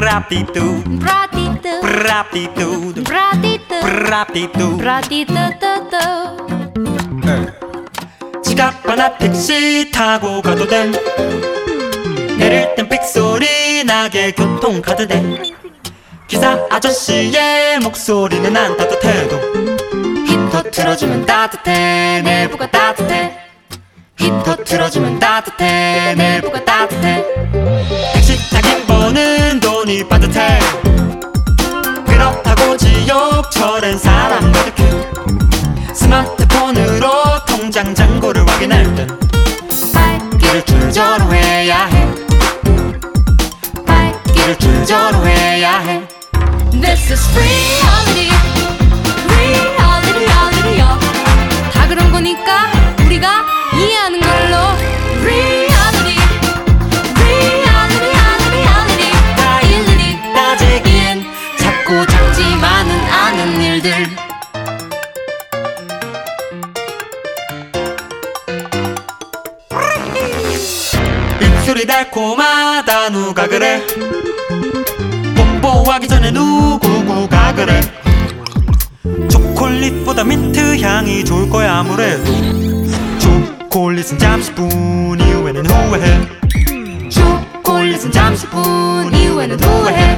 브라디뚜 브라디뚜 브라디뚜 브라디뚜 브라디뚜 브라디뚜뚜뚜. 지갑 하나 택시 타고 가도 돼. 내릴 땐 삑소리 나게 교통카드 돼. 기사 아저씨의 목소리는 안 따뜻해도 히터 틀어주면 따뜻해. 내부가 따뜻해. 히터 틀어주면 따뜻해. 내부가 따뜻해. 택시 타긴 버는 돈이 빠듯해. 그렇다고 지옥철엔 사람 가득해. 스마트폰으로 통장 잔고를 확인할 땐 발길을 줄저로 해야 해. 발길을 줄저로 해야 해. This is reality, reality, reality요. 다 그런 거니까 우리가 이해하는 걸로. Reality, reality, reality. 다 일일이 따지기엔 작고 작지만은 않은 일들. 입술이 달콤하다 누가 그래. 뽀뽀하기 전에 누구가 그래. 초콜릿보다 민트 향이 좋을 거야 아무래도. 초콜릿은 잠시뿐 이후에는 후회해. 초콜릿은 잠시뿐 이후에는 후회해.